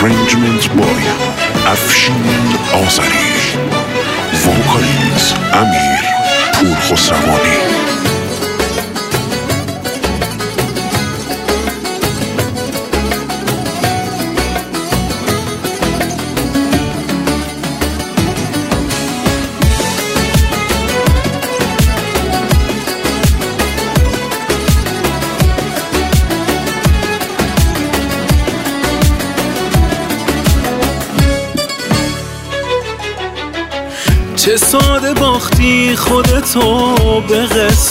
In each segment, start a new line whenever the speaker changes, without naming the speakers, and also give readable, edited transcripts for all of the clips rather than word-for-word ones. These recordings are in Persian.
Arrangement by افشین آذری. وکالیز امیر پورخسروانی.
چه ساده باختی خودتو به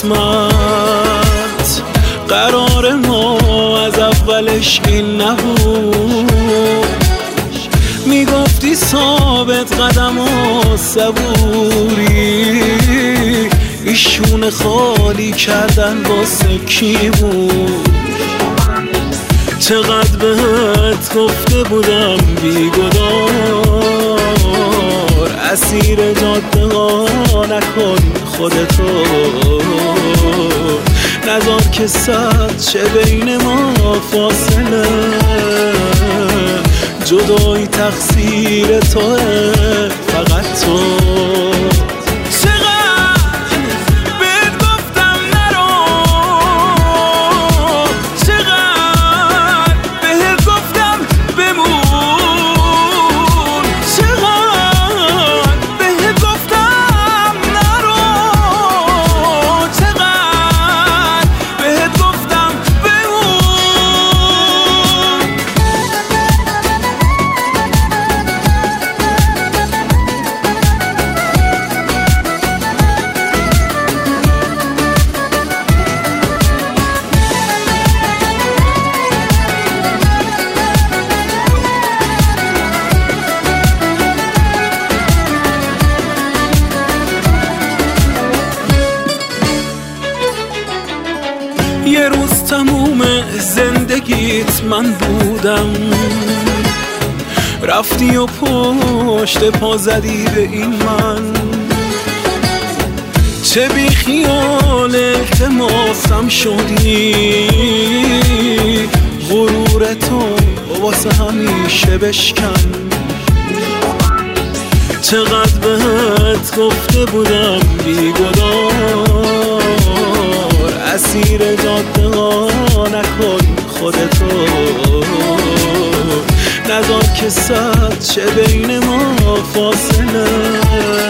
قسمت، قرار ما از اولش این نبود. میگفتی ثابت قدم و صبوری، ایشون خالی کردن واسه کی بود؟ چقدر بهت گفته بودم بیگدار، اسیر جاده ها نکن خودتو، نذار که صد چه بین ما فاصله، جدایی تقصیر توه فقط تو. یه روز تموم زندگیت من بودم، رفتی و پشت پا زدی به این من، چه بی خیال التماسم شدی، غرور تو واسه همیشه بشکن. چقدر بهت گفته بودم بیگدار، اسیر جاده ها نکن خودتو، نذار که صد چه بین ما فاصله،